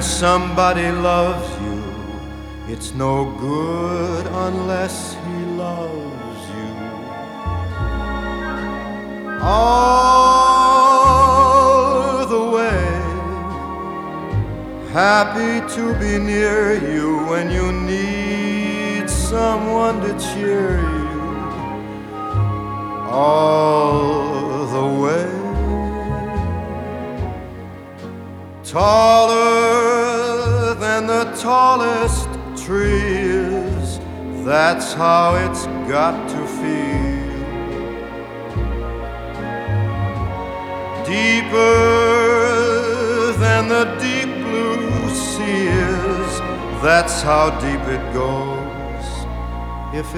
somebody loves you, it's no good unless he loves you. All the way, happy to be near you when you need someone to cheer you. All the way, taller than the tallest trees, that's how it's got to feel. Deeper than the deep blue sea is, that's how deep it goes.